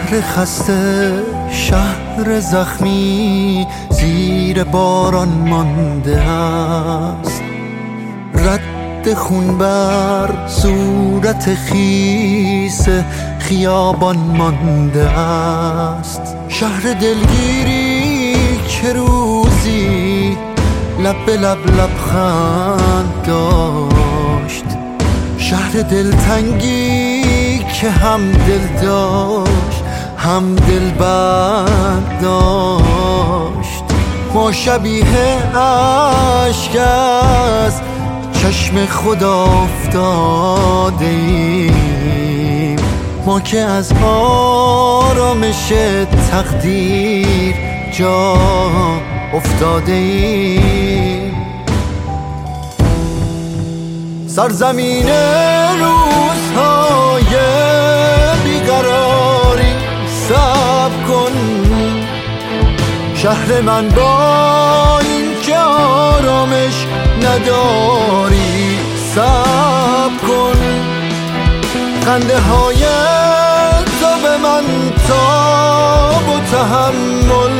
شهر خسته، شهر زخمی زیر باران مانده است. رد خون بر صورت خیس خیابان مانده است. شهر دلگیری که روزی لب به لب لبخند داشت. شهر دلتنگی که هم دل داشت هم دل بند داشت. ما شبیه اشک از چشم خدا افتاده ایم، ما که از آرامش تقدیر جا افتاده ایم. سرزمین روزهای بیقراری صبر کن، شهر من با این که آرامش نداری صبر کن. خنده های تو به من تاب و تحمل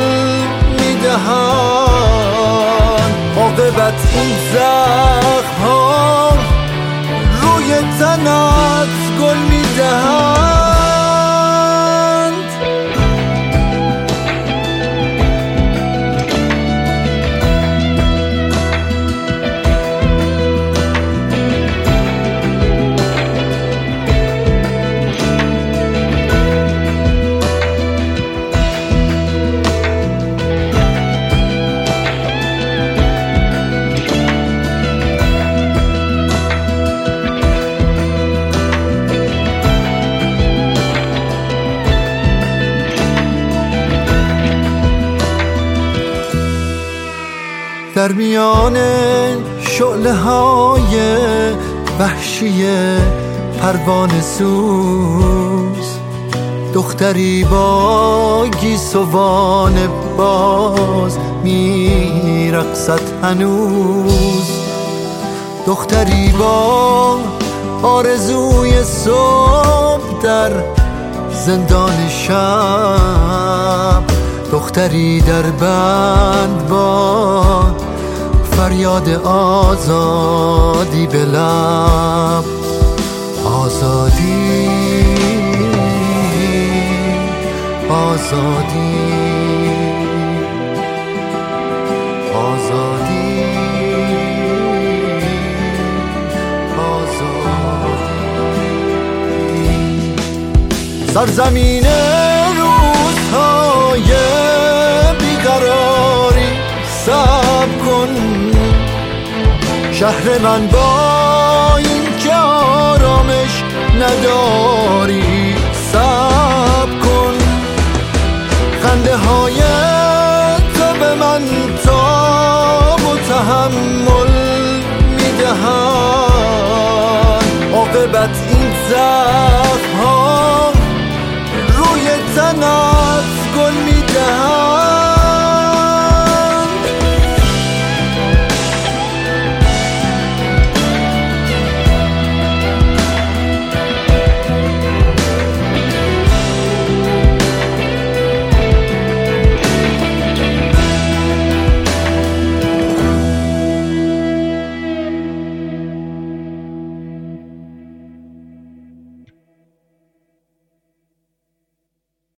میدهند، عاقبت این زخم ها روی تنت گل میدهند. در میان شعله های وحشی پروانه سوز، دختری با گیسوان باز میرقصد هنوز. دختری با آرزوی صبح در زندان شب، دختری در بند با فریاد آزادی به لب. آزادی آزادی آزادی آزادی. سرزمین روزهای بیقراری صبر کن، شهر من با این که آرامش نداری